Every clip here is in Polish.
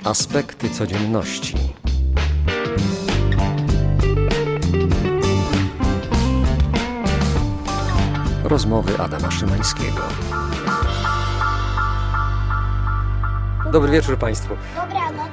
Aspekty codzienności. Rozmowy Adama Szymańskiego. Dobry wieczór Państwu. Dobranoc.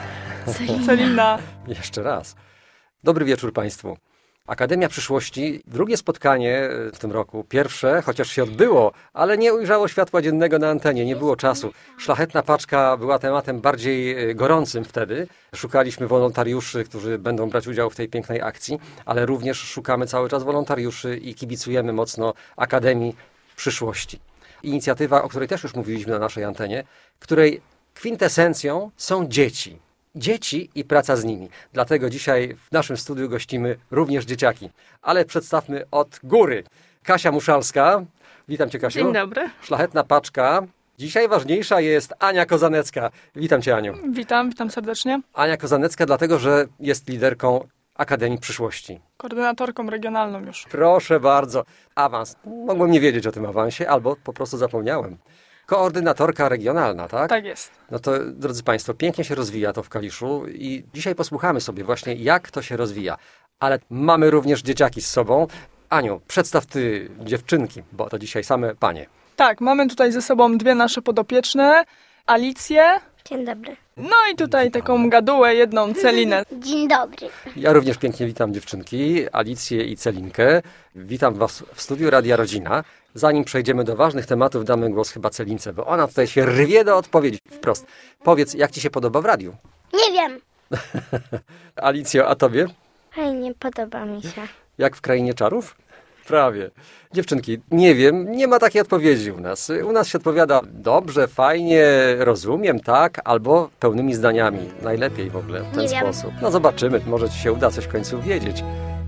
Celina. Jeszcze raz. Dobry wieczór Państwu. Akademia Przyszłości, drugie spotkanie w tym roku. Pierwsze, chociaż się odbyło, ale nie ujrzało światła dziennego na antenie, nie było czasu. Szlachetna paczka była tematem bardziej gorącym wtedy. Szukaliśmy wolontariuszy, którzy będą brać udział w tej pięknej akcji, ale również szukamy cały czas wolontariuszy i kibicujemy mocno Akademii Przyszłości. Inicjatywa, o której też już mówiliśmy na naszej antenie, której kwintesencją są dzieci. Dzieci i praca z nimi. Dlatego dzisiaj w naszym studiu gościmy również dzieciaki. Ale przedstawmy od góry. Kasia Muszalska. Witam Cię, Kasiu. Dzień dobry. Szlachetna paczka. Dzisiaj ważniejsza jest Ania Kozanecka. Witam Cię, Aniu. Witam serdecznie. Ania Kozanecka dlatego, że jest liderką Akademii Przyszłości. Koordynatorką regionalną już. Proszę bardzo. Awans. Mogłem nie wiedzieć o tym awansie, albo po prostu zapomniałem. Koordynatorka regionalna, tak? Tak jest. No to, drodzy Państwo, pięknie się rozwija to w Kaliszu i dzisiaj posłuchamy sobie właśnie, jak to się rozwija. Ale mamy również dzieciaki z sobą. Aniu, przedstaw Ty dziewczynki, bo to dzisiaj same panie. Tak, mamy tutaj ze sobą dwie nasze podopieczne. Alicję. Dzień dobry. No i tutaj taką gadułę, jedną Celinę. Dzień dobry. Ja również pięknie witam dziewczynki, Alicję i Celinkę. Witam Was w studiu Radia Rodzina. Zanim przejdziemy do ważnych tematów, damy głos chyba Celince, bo ona tutaj się rwie do odpowiedzi wprost. Powiedz, jak Ci się podoba w radiu? Nie wiem. Alicjo, a Tobie? Fajnie, podoba mi się. Jak w Krainie Czarów? Prawie. Dziewczynki, nie wiem, nie ma takiej odpowiedzi u nas. U nas się odpowiada dobrze, fajnie, rozumiem, tak, albo pełnymi zdaniami. Najlepiej w ogóle w ten Nie wiem. sposób. No zobaczymy, może Ci się uda coś w końcu wiedzieć.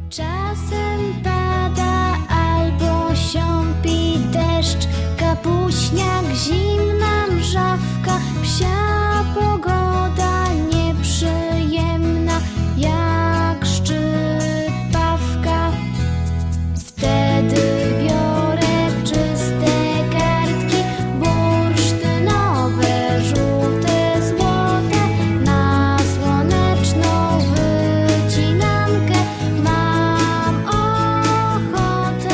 Czasem pada albo siąpi deszcz, kapuśniak, zimna mrzawka, psia pogoda nieprzyjemna, jak szczypawka. Wtedy biorę czyste kartki, bursztynowe, żółte, złote, na słoneczną wycinankę mam ochotę.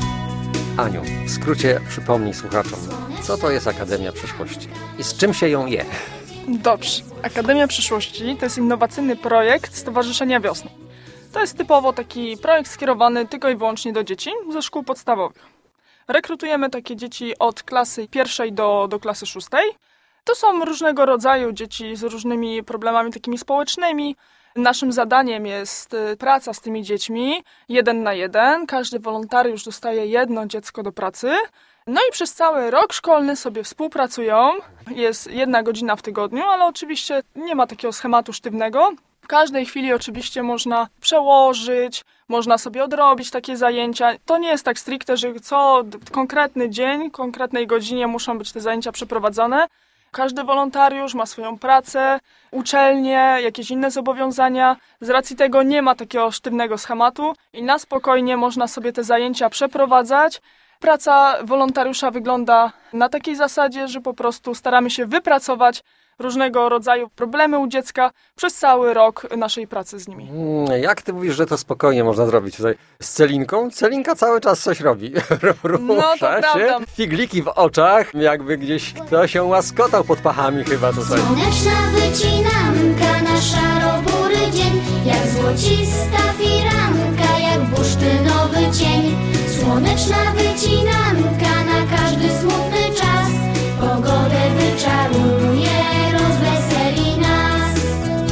Aniu, w skrócie przypomnij słuchaczom, co to jest Akademia Przyszłości i z czym się ją je? Dobrze. Akademia Przyszłości to jest innowacyjny projekt Stowarzyszenia Wiosny. To jest typowo taki projekt skierowany tylko i wyłącznie do dzieci ze szkół podstawowych. Rekrutujemy takie dzieci od klasy 1 do klasy 6. To są różnego rodzaju dzieci z różnymi problemami takimi społecznymi. Naszym zadaniem jest praca z tymi dziećmi 1 na 1. Każdy wolontariusz dostaje jedno dziecko do pracy. No i przez cały rok szkolny sobie współpracują. Jest 1 godzina w tygodniu, ale oczywiście nie ma takiego schematu sztywnego. W każdej chwili oczywiście można przełożyć, można sobie odrobić takie zajęcia. To nie jest tak stricte, że co konkretny dzień, konkretnej godzinie muszą być te zajęcia przeprowadzone. Każdy wolontariusz ma swoją pracę, uczelnię, jakieś inne zobowiązania. Z racji tego nie ma takiego sztywnego schematu i na spokojnie można sobie te zajęcia przeprowadzać. Praca wolontariusza wygląda na takiej zasadzie, że po prostu staramy się wypracować różnego rodzaju problemy u dziecka przez cały rok naszej pracy z nimi. Jak Ty mówisz, że to spokojnie można zrobić tutaj z Celinką? Celinka cały czas coś robi. Rusza to się, prawda. figliki w oczach, jakby gdzieś ktoś się łaskotał pod pachami chyba tutaj. Słoneczna wycinanka na szaro-bury dzień, jak złocista firanka, jak bursztynowy cień. Słoneczna wycinanka na każdy smutny czas, pogodę wyczaruje, rozweseli nas.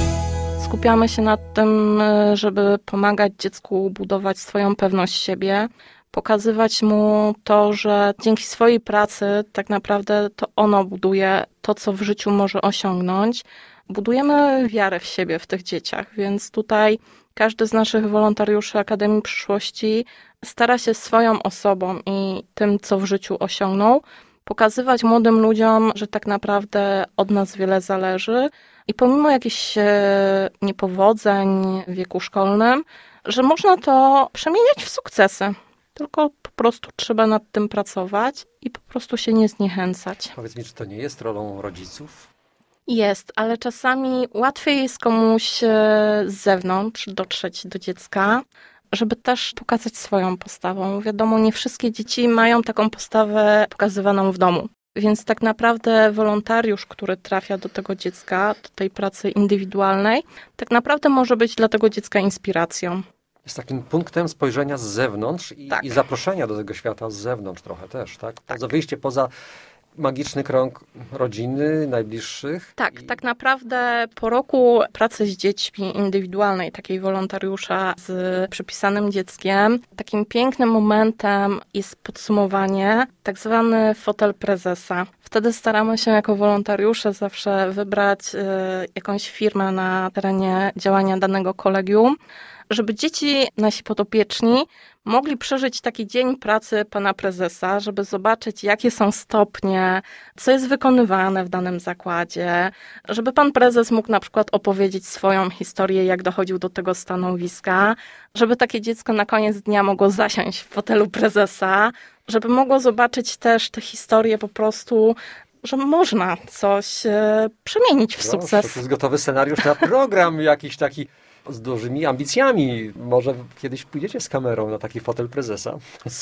Skupiamy się nad tym, żeby pomagać dziecku budować swoją pewność siebie, pokazywać mu to, że dzięki swojej pracy tak naprawdę to ono buduje to, co w życiu może osiągnąć. Budujemy wiarę w siebie w tych dzieciach, więc tutaj każdy z naszych wolontariuszy Akademii Przyszłości stara się swoją osobą i tym, co w życiu osiągnął, pokazywać młodym ludziom, że tak naprawdę od nas wiele zależy i pomimo jakichś niepowodzeń w wieku szkolnym, że można to przemieniać w sukcesy. Tylko po prostu trzeba nad tym pracować i po prostu się nie zniechęcać. Powiedz mi, czy to nie jest rolą rodziców? Jest, ale czasami łatwiej jest komuś z zewnątrz dotrzeć do dziecka, żeby też pokazać swoją postawą. Wiadomo, nie wszystkie dzieci mają taką postawę pokazywaną w domu. Więc tak naprawdę wolontariusz, który trafia do tego dziecka, do tej pracy indywidualnej, tak naprawdę może być dla tego dziecka inspiracją. Jest takim punktem spojrzenia z zewnątrz i zaproszenia do tego świata z zewnątrz trochę też, tak? Poza wyjście poza magiczny krąg rodziny, najbliższych. Tak naprawdę po roku pracy z dziećmi indywidualnej, takiej wolontariusza z przypisanym dzieckiem, takim pięknym momentem jest podsumowanie, tak zwany fotel prezesa. Wtedy staramy się jako wolontariusze zawsze wybrać jakąś firmę na terenie działania danego kolegium, żeby dzieci, nasi podopieczni, mogli przeżyć taki dzień pracy pana prezesa, żeby zobaczyć, jakie są stopnie, co jest wykonywane w danym zakładzie, żeby pan prezes mógł na przykład opowiedzieć swoją historię, jak dochodził do tego stanowiska, żeby takie dziecko na koniec dnia mogło zasiąść w fotelu prezesa, żeby mogło zobaczyć też tę historię po prostu, że można coś przemienić w sukces. To jest gotowy scenariusz na program jakiś taki z dużymi ambicjami. Może kiedyś pójdziecie z kamerą na taki fotel prezesa?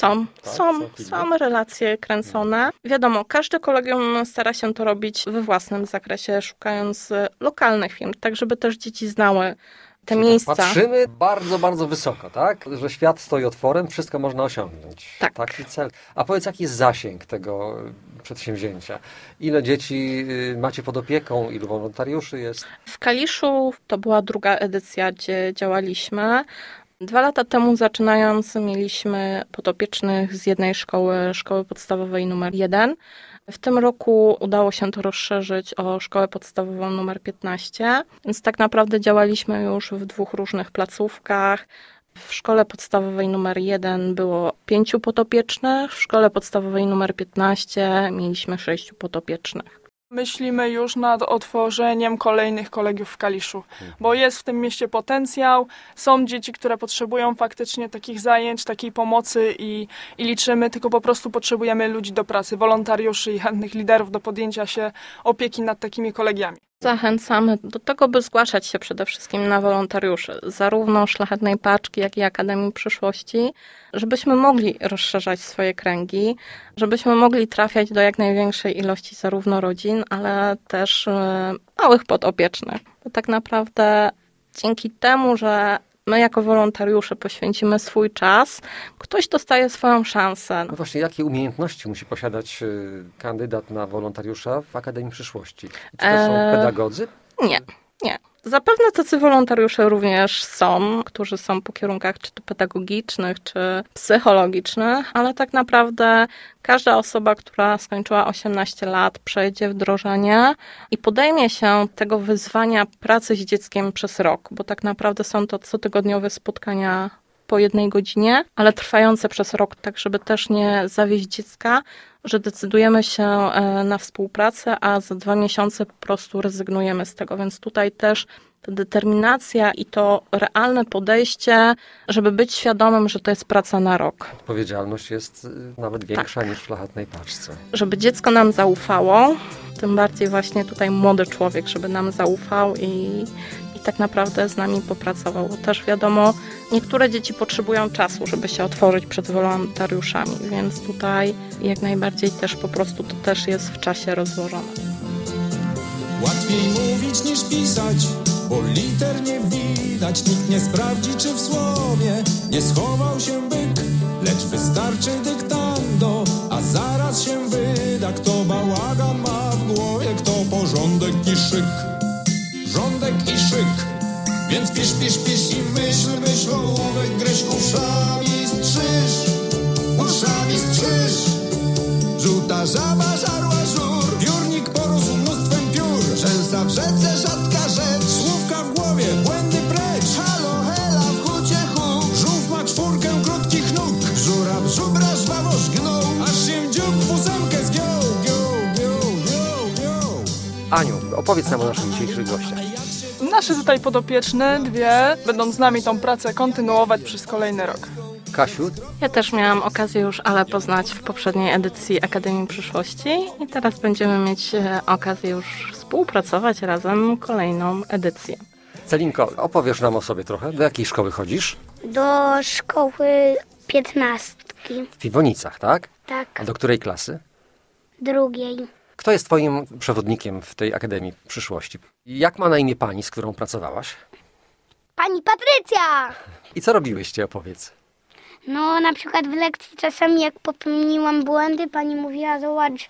Są relacje kręcone. Wiadomo, każde kolegium stara się to robić we własnym zakresie, szukając lokalnych firm, tak żeby też dzieci znały te miejsca. Patrzymy bardzo, bardzo wysoko, tak? Że świat stoi otworem, wszystko można osiągnąć. Tak. Taki cel. A powiedz, jaki jest zasięg tego przedsięwzięcia? Ile dzieci macie pod opieką? Ilu wolontariuszy jest? W Kaliszu to była druga edycja, gdzie działaliśmy. 2 lata temu zaczynając mieliśmy podopiecznych z jednej szkoły podstawowej numer 1. W tym roku udało się to rozszerzyć o szkołę podstawową numer 15, więc tak naprawdę działaliśmy już w 2 różnych placówkach. W szkole podstawowej numer 1 było 5 podopiecznych, w szkole podstawowej numer 15 mieliśmy 6 podopiecznych. Myślimy już nad otworzeniem kolejnych kolegiów w Kaliszu, bo jest w tym mieście potencjał. Są dzieci, które potrzebują faktycznie takich zajęć, takiej pomocy i liczymy, tylko po prostu potrzebujemy ludzi do pracy, wolontariuszy i chętnych liderów do podjęcia się opieki nad takimi kolegiami. Zachęcamy do tego, by zgłaszać się przede wszystkim na wolontariuszy, zarówno Szlachetnej Paczki, jak i Akademii Przyszłości, żebyśmy mogli rozszerzać swoje kręgi, żebyśmy mogli trafiać do jak największej ilości zarówno rodzin, ale też małych podopiecznych. Bo tak naprawdę dzięki temu, że my jako wolontariusze poświęcimy swój czas, ktoś dostaje swoją szansę. No właśnie, jakie umiejętności musi posiadać kandydat na wolontariusza w Akademii Przyszłości? Czy to są pedagodzy? Nie. Zapewne tacy wolontariusze również są, którzy są po kierunkach czy to pedagogicznych, czy psychologicznych, ale tak naprawdę każda osoba, która skończyła 18 lat, przejdzie wdrożenie i podejmie się tego wyzwania pracy z dzieckiem przez rok, bo tak naprawdę są to cotygodniowe spotkania po 1 godzinie, ale trwające przez rok, tak żeby też nie zawieść dziecka, że decydujemy się na współpracę, a za 2 miesiące po prostu rezygnujemy z tego. Więc tutaj też ta determinacja i to realne podejście, żeby być świadomym, że to jest praca na rok. Odpowiedzialność jest nawet większa niż w Szlachetnej Paczce. Żeby dziecko nam zaufało, tym bardziej właśnie tutaj młody człowiek, żeby nam zaufał i tak naprawdę z nami popracował. Bo też wiadomo, niektóre dzieci potrzebują czasu, żeby się otworzyć przed wolontariuszami, więc tutaj jak najbardziej też po prostu to też jest w czasie rozłożone. Łatwiej mówić niż pisać, bo liter nie widać. Nikt nie sprawdzi, czy w słowie nie schował się byk, lecz wystarczy dyktando, a zaraz się wyda, kto bałagan ma w głowie, kto porządek i szyk. Rządek i szyk, więc pisz i myśl ołówek, gryź uszami strzyż. Żółta żaba żarła żur, piórnik porósł mnóstwem piór, rzęsa w rzece rzadka rzecz, słówka w głowie, błędy precz. Halo, hela, w hucie hu, żółw ma 4 krótkich nóg, żuraw żubra żwawo żgnął, aż się dziób w 8 zgiął. Aniu, opowiedz nam o naszych dzisiejszych gościach. Nasze tutaj podopieczne, 2, będą z nami tą pracę kontynuować przez kolejny rok. Kasiu, Ja też miałam okazję już Ale poznać w poprzedniej edycji Akademii Przyszłości i teraz będziemy mieć okazję już współpracować razem kolejną edycję. Celinko, opowiesz nam o sobie trochę. Do jakiej szkoły chodzisz? Do szkoły 15. W Iwonicach, tak? Tak, A do której klasy? drugiej. Kto jest twoim przewodnikiem w tej Akademii Przyszłości? Jak ma na imię pani, z którą pracowałaś? Pani Patrycja! I co robiłyście, opowiedz. No, na przykład w lekcji czasami jak popełniłam błędy, pani mówiła, zobacz,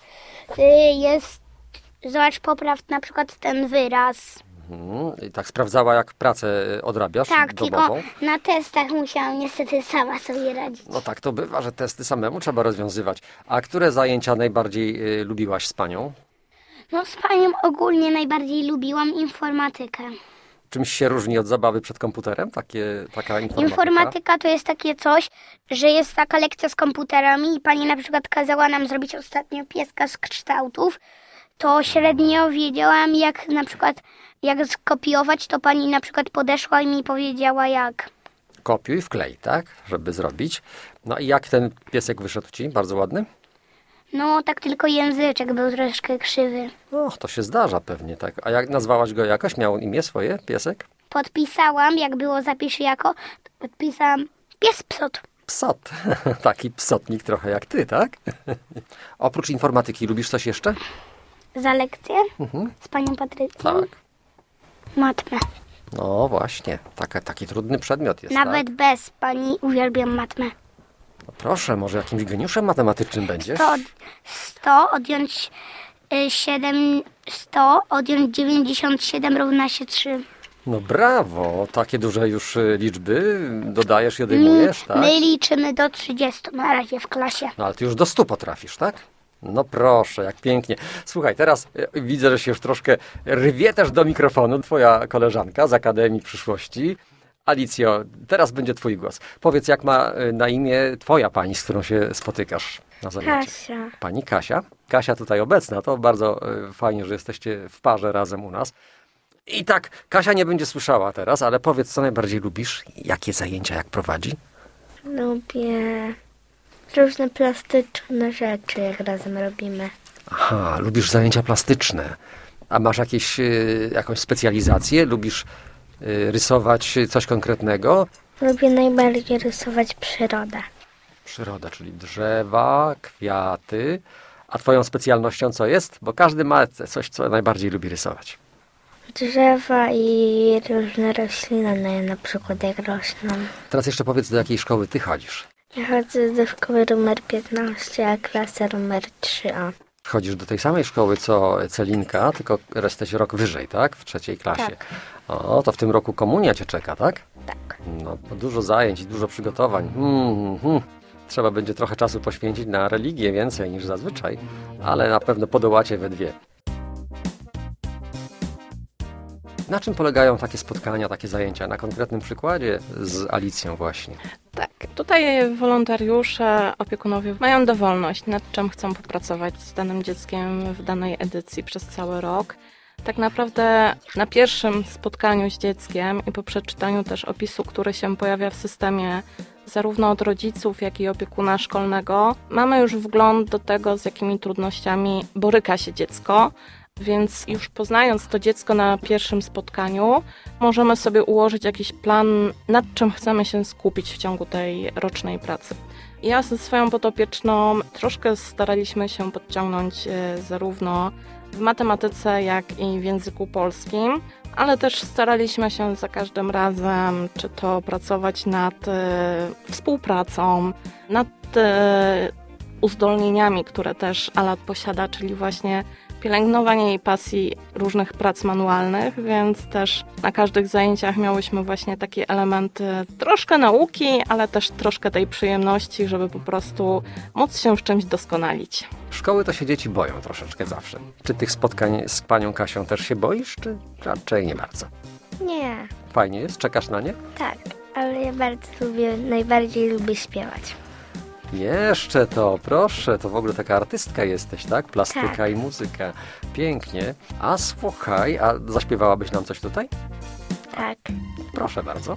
zobacz, popraw na przykład ten wyraz. I tak sprawdzała, jak pracę odrabiasz Tak, domową? tylko na testach musiałam niestety sama sobie radzić. No tak to bywa, że testy samemu trzeba rozwiązywać. A które zajęcia najbardziej lubiłaś z panią? No, z panią ogólnie najbardziej lubiłam informatykę. Czymś się różni od zabawy przed komputerem? Taka informatyka? Informatyka to jest takie coś, że jest taka lekcja z komputerami i pani na przykład kazała nam zrobić ostatnio pieska z kształtów. To średnio wiedziałam, jak na przykład jak skopiować, to pani na przykład podeszła i mi powiedziała jak. Kopiuj, wklej, tak? Żeby zrobić. No i jak ten piesek wyszedł ci? Bardzo ładny? No, tak tylko języczek był troszkę krzywy. O, to się zdarza pewnie, tak. A jak nazwałaś go jakoś? Miał imię swoje, piesek? Podpisałam, jak było zapisz jako, podpisałam pies psot. Psot. Taki psotnik trochę jak ty, tak? Oprócz informatyki lubisz coś jeszcze? Za lekcję z panią Patrycją. Tak. Matmę. No właśnie, taki trudny przedmiot jest, Nawet tak? bez pani uwielbiam matmę. No proszę, może jakimś geniuszem matematycznym będziesz? 100 odjąć 100 odjąć 97 równa się 3. No brawo, takie duże już liczby dodajesz i odejmujesz, tak? My liczymy do 30 na razie w klasie. No ale ty już do 100 potrafisz, tak? No proszę, jak pięknie. Słuchaj, teraz widzę, że się już troszkę rwie też do mikrofonu twoja koleżanka z Akademii Przyszłości. Alicjo, teraz będzie twój głos. Powiedz, jak ma na imię twoja pani, z którą się spotykasz na zajęciach? Kasia. Pani Kasia. Kasia tutaj obecna, to bardzo fajnie, że jesteście w parze razem u nas. I tak, Kasia nie będzie słyszała teraz, ale powiedz, co najbardziej lubisz? Jakie zajęcia, jak prowadzi? Lubię różne plastyczne rzeczy, jak razem robimy. Aha, lubisz zajęcia plastyczne. A masz jakąś specjalizację? Lubisz rysować coś konkretnego? Lubię najbardziej rysować przyrodę. Przyroda, czyli drzewa, kwiaty. A twoją specjalnością co jest? Bo każdy ma coś, co najbardziej lubi rysować. Drzewa i różne rośliny, na przykład jak rosną. Teraz jeszcze powiedz, do jakiej szkoły ty chodzisz? Ja chodzę do szkoły numer 15, a klasa numer 3A. Chodzisz do tej samej szkoły co Celinka, tylko jesteś rok wyżej, tak? W 3. klasie. Tak. O, to w tym roku komunia cię czeka, tak? Tak. No, to dużo zajęć i dużo przygotowań. Trzeba będzie trochę czasu poświęcić na religię, więcej niż zazwyczaj, ale na pewno podołacie we dwie. Na czym polegają takie spotkania, takie zajęcia? Na konkretnym przykładzie z Alicją właśnie. Tak, tutaj wolontariusze, opiekunowie mają dowolność, nad czym chcą popracować z danym dzieckiem w danej edycji przez cały rok. Tak naprawdę na pierwszym spotkaniu z dzieckiem i po przeczytaniu też opisu, który się pojawia w systemie zarówno od rodziców, jak i opiekuna szkolnego, mamy już wgląd do tego, z jakimi trudnościami boryka się dziecko. Więc już poznając to dziecko na pierwszym spotkaniu, możemy sobie ułożyć jakiś plan, nad czym chcemy się skupić w ciągu tej rocznej pracy. Ja ze swoją podopieczną troszkę staraliśmy się podciągnąć zarówno w matematyce, jak i w języku polskim, ale też staraliśmy się za każdym razem, czy to pracować nad współpracą, nad uzdolnieniami, które też Ala posiada, czyli właśnie pielęgnowanie jej pasji różnych prac manualnych, więc też na każdych zajęciach miałyśmy właśnie takie elementy troszkę nauki, ale też troszkę tej przyjemności, żeby po prostu móc się w czymś doskonalić. Szkoły to się dzieci boją troszeczkę zawsze. Czy tych spotkań z panią Kasią też się boisz, czy raczej nie bardzo? Nie, Fajnie jest? Czekasz na nie? tak, ale ja najbardziej lubię śpiewać. Jeszcze to, proszę, to w ogóle taka artystka jesteś, tak? Plastyka Tak. i muzyka. Pięknie. A słuchaj, a zaśpiewałabyś nam coś tutaj? Tak. Proszę bardzo.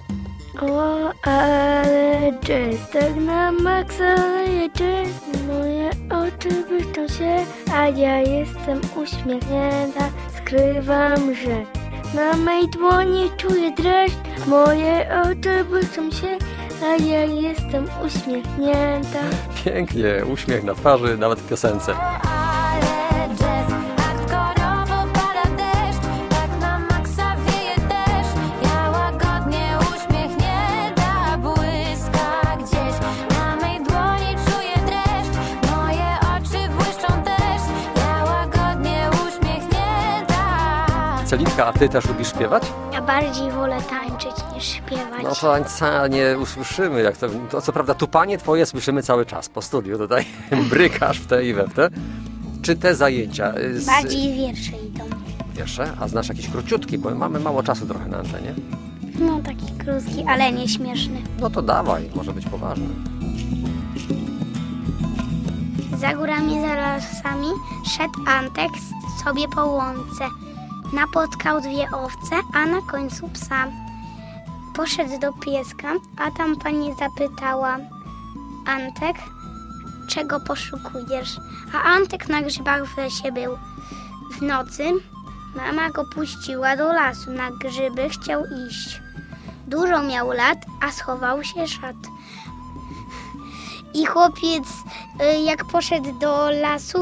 O, ale jazz, tak na maksa, ale jazz. Moje oczy błyszczą się, a ja jestem uśmiechnięta. Skrywam, że na mej dłoni czuję dreszcz. Moje oczy błyszczą się, a ja jestem uśmiechnięta. Pięknie, uśmiech na twarzy, nawet w piosence. Ale jazz, hardkorowo pada deszcz, tak na maksa wieje deszcz. Ja łagodnie uśmiechnięta, błyska gdzieś. Na mej dłoni czuję dreszcz, moje oczy błyszczą też. Ja łagodnie uśmiechnięta. Celinka, a ty też lubisz śpiewać? Ja bardziej wolę tańczyć niż śpiewać. No tańca nie usłyszymy, jak to co prawda tupanie twoje słyszymy cały czas po studiu, tutaj brykasz w te i we w te. Czy te zajęcia Bardziej wiersze idą. wiersze, a znasz jakiś króciutki, bo mamy mało czasu trochę na antenie. No taki krótki, ale nie śmieszny. No to dawaj, może być poważny. Za górami, za lasami szedł Antek sobie po łące. Napotkał 2 owce, a na końcu psa. Poszedł do pieska, a tam pani zapytała: Antek, czego poszukujesz? A Antek na grzybach w lesie był. W nocy mama go puściła do lasu, na grzyby chciał iść. Dużo miał lat, a schował się szat. I chłopiec, jak poszedł do lasu,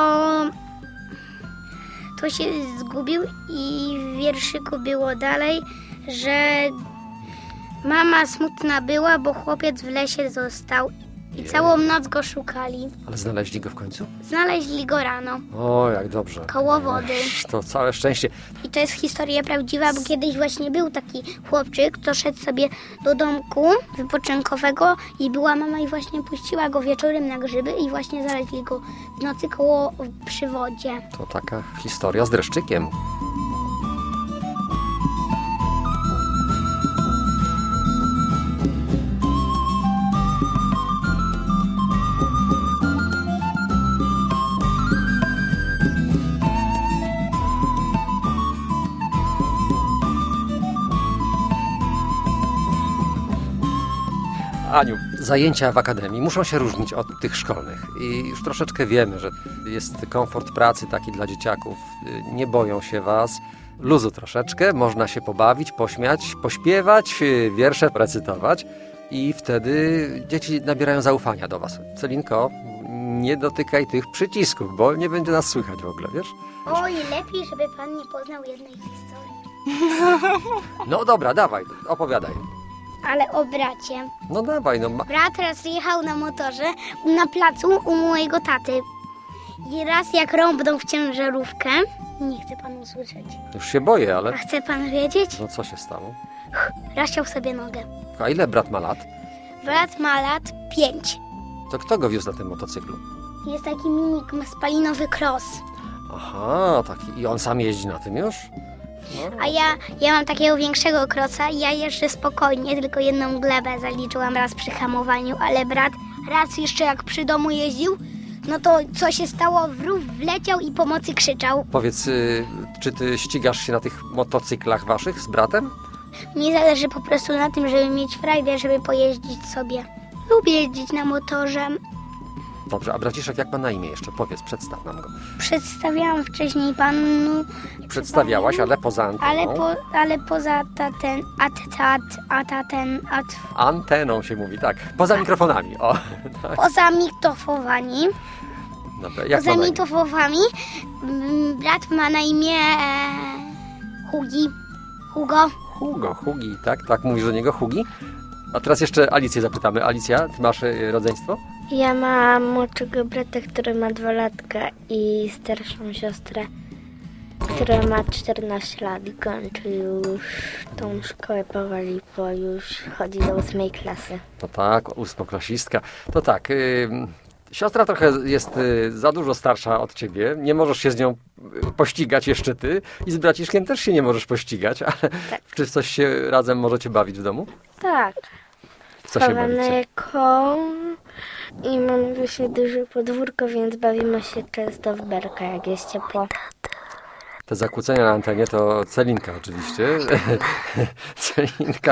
to się zgubił i w wierszyku było dalej, że mama smutna była, bo chłopiec w lesie został i całą noc go szukali. Ale znaleźli go w końcu? Znaleźli go rano, O, jak dobrze. koło wody. To całe szczęście. I to jest historia prawdziwa, bo kiedyś właśnie był taki chłopczyk, co szedł sobie do domku wypoczynkowego i była mama i właśnie puściła go wieczorem na grzyby i właśnie znaleźli go w nocy przy wodzie. To taka historia z dreszczykiem. Aniu, zajęcia w akademii muszą się różnić od tych szkolnych i już troszeczkę wiemy, że jest komfort pracy taki dla dzieciaków. Nie boją się was, luzu troszeczkę, można się pobawić, pośmiać, pośpiewać, wiersze recytować i wtedy dzieci nabierają zaufania do was. Celinko, nie dotykaj tych przycisków, bo nie będzie nas słychać w ogóle, wiesz? Oj, lepiej, żeby pan nie poznał jednej historii. No dobra, dawaj, opowiadaj. Ale o bracie. No dawaj, no. Brat raz jechał na motorze na placu u mojego taty. I raz jak rąbnął w ciężarówkę, nie chce pan usłyszeć. Już się boję, A ale... chce pan wiedzieć? No co się stało? Rozciął sobie nogę. A ile brat ma lat? Brat ma lat 5. To kto go wiózł na tym motocyklu? Jest taki mini spalinowy cross. Aha, taki. I on sam jeździ na tym już? No. A ja mam takiego większego crossa i ja jeżdżę spokojnie, tylko jedną glebę zaliczyłam raz przy hamowaniu, ale brat raz jeszcze jak przy domu jeździł, no to co się stało, w rów wleciał i pomocy krzyczał. Powiedz, czy ty ścigasz się na tych motocyklach waszych z bratem? Mi zależy po prostu na tym, żeby mieć frajdę, żeby pojeździć sobie. Lubię jeździć na motorze. Dobrze, a braciszek jak ma na imię jeszcze? Powiedz, przedstaw nam go. Przedstawiałam wcześniej panu... Przedstawiałaś, ale poza anteną. Ale poza Anteną się mówi, tak. Poza mikrofonami, o. Tak. poza mikrofowani. Dobra, jak Poza ma na imię? mikrofowami brat ma na imię Hugi. Hugo. Hugi, tak mówisz do niego, Hugi? A teraz jeszcze Alicję zapytamy. Alicja, ty masz rodzeństwo? Ja mam młodszego brata, który ma 2 latka i starszą siostrę, która ma 14 lat i kończy już tą szkołę powoli, bo już chodzi do 8 klasy. No tak, 8-klasistka. To tak, siostra trochę jest za dużo starsza od ciebie, nie możesz się z nią pościgać jeszcze ty i z braciszkiem też się nie możesz pościgać, ale Tak. czy w coś się razem możecie bawić w domu? Tak, W co się chowamy bawicie? koń i mamy właśnie duże podwórko, więc bawimy się często w berka, jak jest ciepło. Te zakłócenia na antenie to Celinka oczywiście. Celinka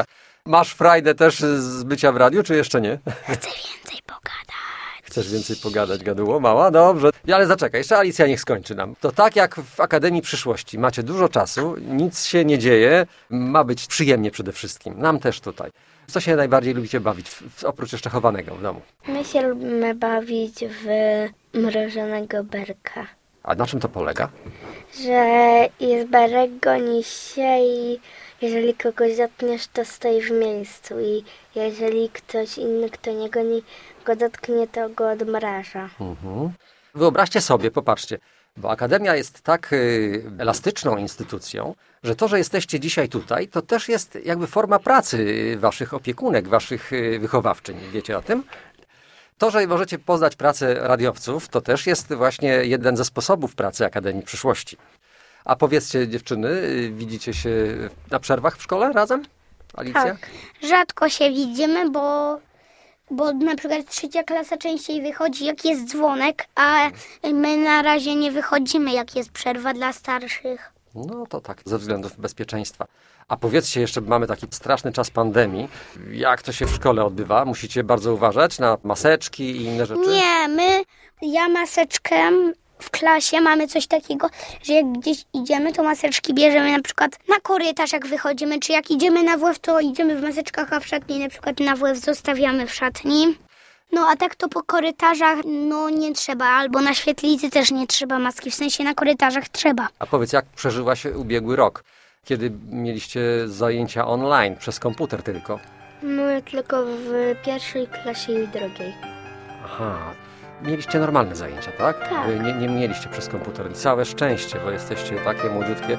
Masz frajdę też z bycia w radiu, czy jeszcze nie? Chcę więcej pogadać. Chcesz więcej pogadać, gaduło? Mała? Dobrze. Ale zaczekaj, jeszcze Alicja niech skończy nam. To tak jak w Akademii Przyszłości. Macie dużo czasu, nic się nie dzieje, ma być przyjemnie przede wszystkim. Nam też tutaj. Co się najbardziej lubicie bawić, oprócz jeszcze chowanego w domu? My się lubimy bawić w mrożonego berka. A na czym to polega? Że jest berek, goni się i jeżeli kogoś zatniesz, to stoi w miejscu. I jeżeli ktoś inny, kto nie goni, go dotknie, to go odmraża. Wyobraźcie sobie, popatrzcie, bo Akademia jest tak elastyczną instytucją, że to, że jesteście dzisiaj tutaj, to też jest jakby forma pracy waszych opiekunek, waszych wychowawczyń. Wiecie o tym? To, że możecie poznać pracę radiowców, to też jest właśnie jeden ze sposobów pracy Akademii Przyszłości. A powiedzcie, dziewczyny, widzicie się na przerwach w szkole razem? Alicja? Tak. Rzadko się widzimy, bo na przykład 3. klasa częściej wychodzi, jak jest dzwonek, a my na razie nie wychodzimy, jak jest przerwa dla starszych. No to tak, ze względów bezpieczeństwa. A powiedzcie jeszcze, mamy taki straszny czas pandemii. Jak to się w szkole odbywa? Musicie bardzo uważać na maseczki i inne rzeczy? Nie, ja maseczkę w klasie mamy coś takiego, że jak gdzieś idziemy, to maseczki bierzemy na przykład na korytarz, jak wychodzimy, czy jak idziemy na WF, to idziemy w maseczkach, a w szatni na przykład na WF zostawiamy w szatni. No a tak to po korytarzach, no nie trzeba, albo na świetlicy też nie trzeba maski, w sensie na korytarzach trzeba. A powiedz, jak przeżyłaś ubiegły rok, kiedy mieliście zajęcia online, przez komputer tylko? My tylko w 1. klasie i 2. Aha, mieliście normalne zajęcia, tak? Tak. Nie mieliście przez komputer. I całe szczęście, bo jesteście takie młodziutkie.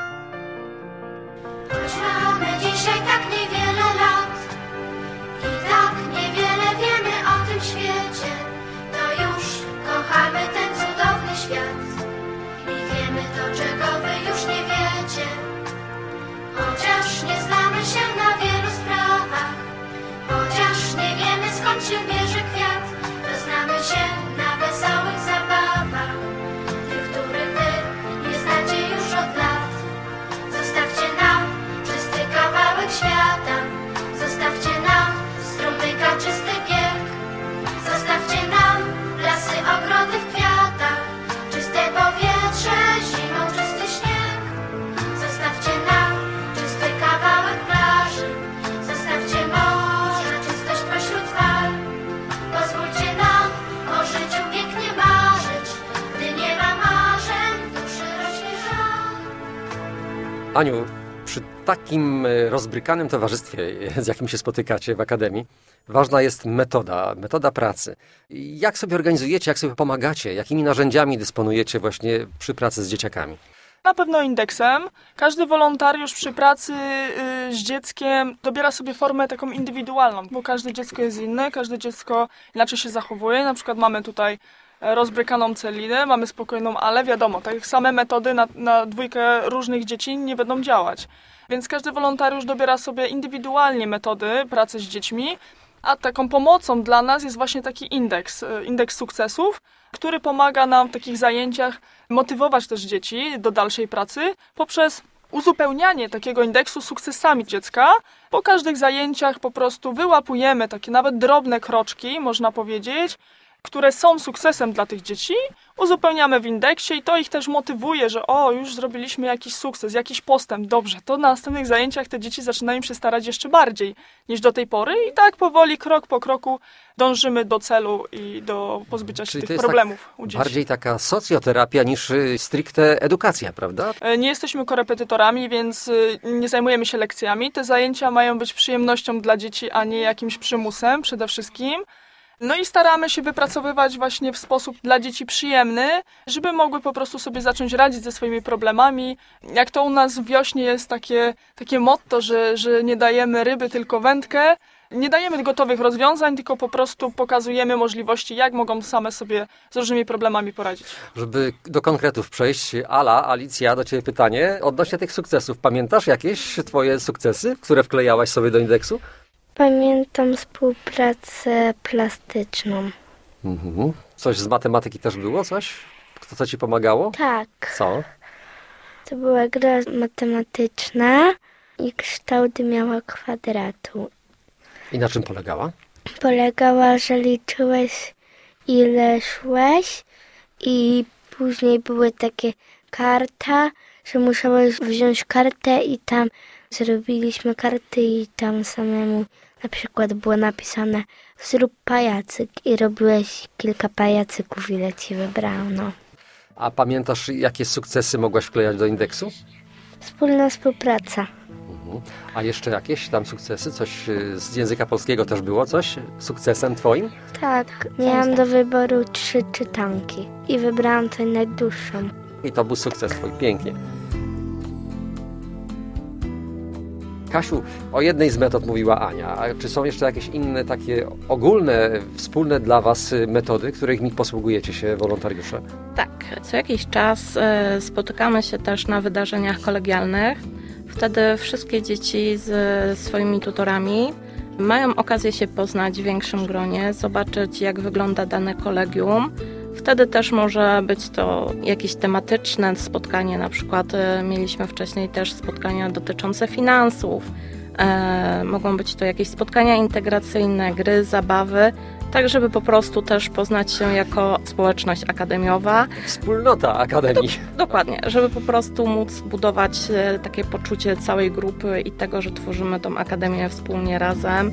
Choć mamy dzisiaj tak niewiele lat i tak niewiele wiemy o tym świecie, to już kochamy ten cudowny świat i wiemy to, czego wy już nie wiecie. Chociaż nie znamy się na wielu sprawach, chociaż nie wiemy, skąd się bierze kwiat, to znamy się na wesołych zabawach, tych, których wy nie znacie już od lat. Zostawcie nam czysty kawałek świata, zostawcie nam strumyka czysty bieg, zostawcie nam lasy, ogrody w kwiatach, czyste powietrze, zimą czysty śnieg. Zostawcie nam czysty kawałek plaży, zostawcie morze, czystość pośród fal. Pozwólcie nam o życiu pięknie marzyć, gdy nie ma marzeń, w duszy rośnie żal. Aniu, przy takim rozbrykanym towarzystwie, z jakim się spotykacie w Akademii, ważna jest metoda pracy. Jak sobie organizujecie, jak sobie pomagacie, jakimi narzędziami dysponujecie właśnie przy pracy z dzieciakami? Na pewno indeksem. Każdy wolontariusz przy pracy z dzieckiem dobiera sobie formę taką indywidualną, bo każde dziecko jest inne, każde dziecko inaczej się zachowuje. Na przykład mamy tutaj rozbrykaną Celinę, mamy spokojną Ale, wiadomo, tak same metody na 2 różnych dzieci nie będą działać. Więc każdy wolontariusz dobiera sobie indywidualnie metody pracy z dziećmi, a taką pomocą dla nas jest właśnie taki indeks sukcesów, który pomaga nam w takich zajęciach motywować też dzieci do dalszej pracy poprzez uzupełnianie takiego indeksu sukcesami dziecka. Po każdych zajęciach po prostu wyłapujemy takie nawet drobne kroczki, można powiedzieć, które są sukcesem dla tych dzieci, uzupełniamy w indeksie i to ich też motywuje, że już zrobiliśmy jakiś sukces, jakiś postęp, dobrze, to na następnych zajęciach te dzieci zaczynają się starać jeszcze bardziej niż do tej pory i tak powoli, krok po kroku dążymy do celu i do pozbycia się Czyli to tych jest problemów tak u dzieci. bardziej taka socjoterapia niż stricte edukacja, prawda? Nie jesteśmy korepetytorami, więc nie zajmujemy się lekcjami. Te zajęcia mają być przyjemnością dla dzieci, a nie jakimś przymusem przede wszystkim. No i staramy się wypracowywać właśnie w sposób dla dzieci przyjemny, żeby mogły po prostu sobie zacząć radzić ze swoimi problemami. Jak to u nas w Wiośnie jest takie motto, że nie dajemy ryby, tylko wędkę. Nie dajemy gotowych rozwiązań, tylko po prostu pokazujemy możliwości, jak mogą same sobie z różnymi problemami poradzić. Żeby do konkretów przejść, Alicja, do Ciebie pytanie odnośnie tych sukcesów. Pamiętasz jakieś Twoje sukcesy, które wklejałaś sobie do indeksu? Pamiętam współpracę plastyczną. Coś z matematyki też było? Coś? Co Ci pomagało? Tak. Co? To była gra matematyczna i kształt miała kwadratu. I na czym polegała? Polegała, że liczyłeś ile szłeś i później były takie karta, że musiałeś wziąć kartę i tam zrobiliśmy karty i tam samemu na przykład było napisane zrób pajacyk i robiłeś kilka pajacyków, ile ci wybrano. A pamiętasz, jakie sukcesy mogłaś wklejać do indeksu? Wspólna współpraca. A jeszcze jakieś tam sukcesy? Coś z języka polskiego też było? Coś sukcesem twoim? Tak, miałam do wyboru 3 czytanki i wybrałam tę najdłuższą. I to był sukces twój. Pięknie. Kasiu, o jednej z metod mówiła Ania. A czy są jeszcze jakieś inne takie ogólne, wspólne dla was metody, którymi posługujecie się wolontariusze? Tak, co jakiś czas spotykamy się też na wydarzeniach kolegialnych. Wtedy wszystkie dzieci z swoimi tutorami mają okazję się poznać w większym gronie, zobaczyć jak wygląda dane kolegium. Wtedy też może być to jakieś tematyczne spotkanie, na przykład mieliśmy wcześniej też spotkania dotyczące finansów, mogą być to jakieś spotkania integracyjne, gry, zabawy, tak żeby po prostu też poznać się jako społeczność akademiowa. Wspólnota akademii. Dokładnie, żeby po prostu móc budować takie poczucie całej grupy i tego, że tworzymy tą akademię wspólnie razem.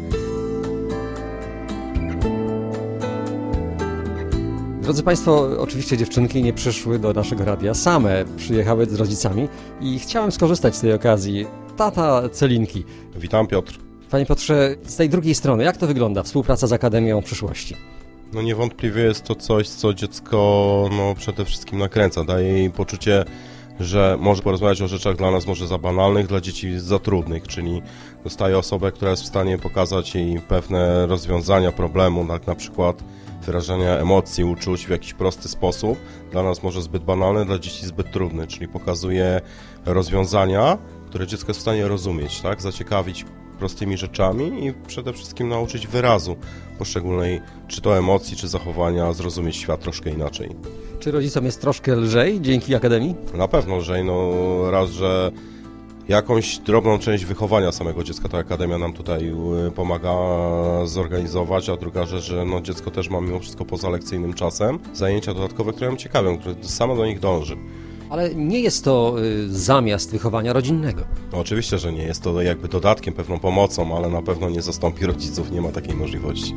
Drodzy Państwo, oczywiście dziewczynki nie przyszły do naszego radia same, przyjechały z rodzicami i chciałem skorzystać z tej okazji. Tata Celinki. Witam, Piotr. Panie Piotrze, z tej drugiej strony, jak to wygląda współpraca z Akademią Przyszłości? No niewątpliwie jest to coś, co dziecko przede wszystkim nakręca. Daje jej poczucie, że może porozmawiać o rzeczach dla nas może za banalnych, dla dzieci za trudnych, czyli dostaje osobę, która jest w stanie pokazać jej pewne rozwiązania problemu, tak na przykład wyrażania emocji, uczuć w jakiś prosty sposób. Dla nas może zbyt banalny, dla dzieci zbyt trudny, czyli pokazuje rozwiązania, które dziecko jest w stanie rozumieć, tak? Zaciekawić prostymi rzeczami i przede wszystkim nauczyć wyrazu poszczególnej, czy to emocji, czy zachowania, zrozumieć świat troszkę inaczej. Czy rodzicom jest troszkę lżej dzięki Akademii? Na pewno lżej, raz, że jakąś drobną część wychowania samego dziecka ta Akademia nam tutaj pomaga zorganizować, a druga rzecz, że dziecko też ma mimo wszystko poza lekcyjnym czasem zajęcia dodatkowe, które ją ciekawią, które samo do nich dąży. Ale nie jest to zamiast wychowania rodzinnego. No, oczywiście, że nie. Jest to jakby dodatkiem, pewną pomocą, ale na pewno nie zastąpi rodziców, nie ma takiej możliwości.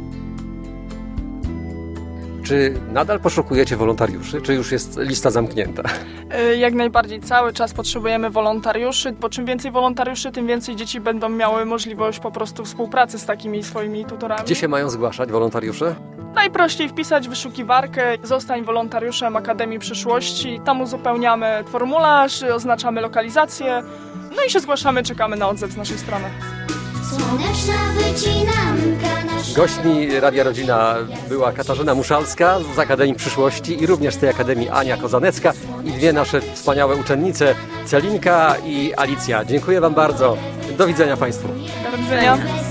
Czy nadal poszukujecie wolontariuszy, czy już jest lista zamknięta? Jak najbardziej, cały czas potrzebujemy wolontariuszy, bo czym więcej wolontariuszy, tym więcej dzieci będą miały możliwość po prostu współpracy z takimi swoimi tutorami. Gdzie się mają zgłaszać wolontariusze? Najprościej wpisać w wyszukiwarkę zostań wolontariuszem Akademii Przyszłości. Tam uzupełniamy formularz, oznaczamy lokalizację, no i się zgłaszamy, czekamy na odzew z naszej strony. Słoneczna wycinanka nasza. Gośćmi Radia Rodzina była Katarzyna Muszalska z Akademii Przyszłości i również z tej Akademii Ania Kozanecka i dwie nasze wspaniałe uczennice Celinka i Alicja. Dziękuję Wam bardzo. Do widzenia Państwu. Do widzenia.